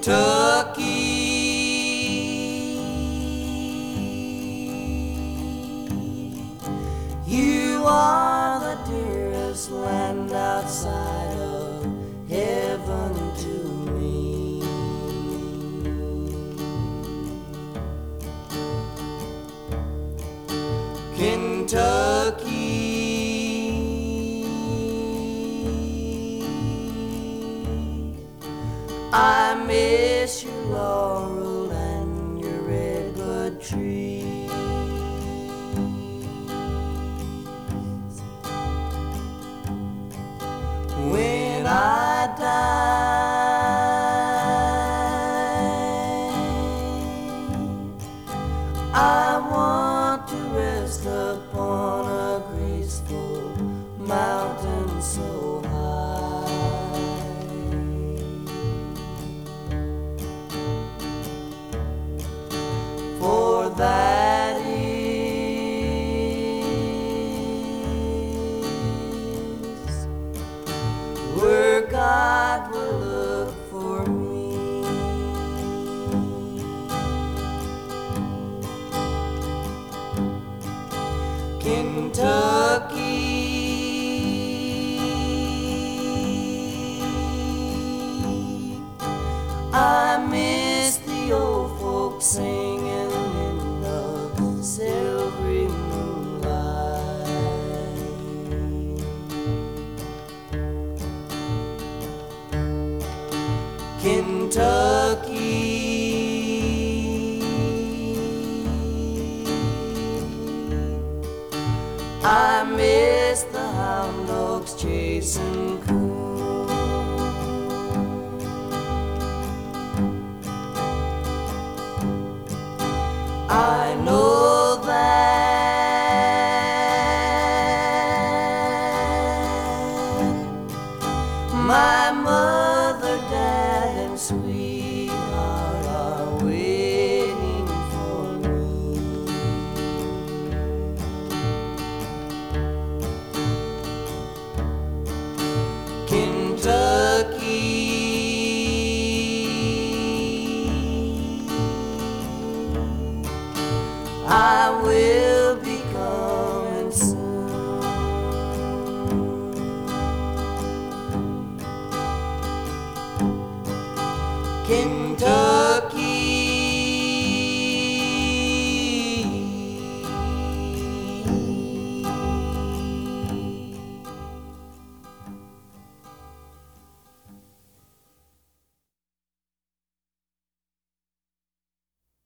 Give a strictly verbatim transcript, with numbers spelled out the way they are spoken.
Kentucky. You are the dearest land outside of heaven to me. Kentucky, I miss your laurel and your redbud tree. When I die, I want to rest upon a graceful mountain so high. For that is where God will look for me. Kentucky, I miss the old folks singing in the silvery moonlight. Kentucky, I miss the hound dogs chasing coon.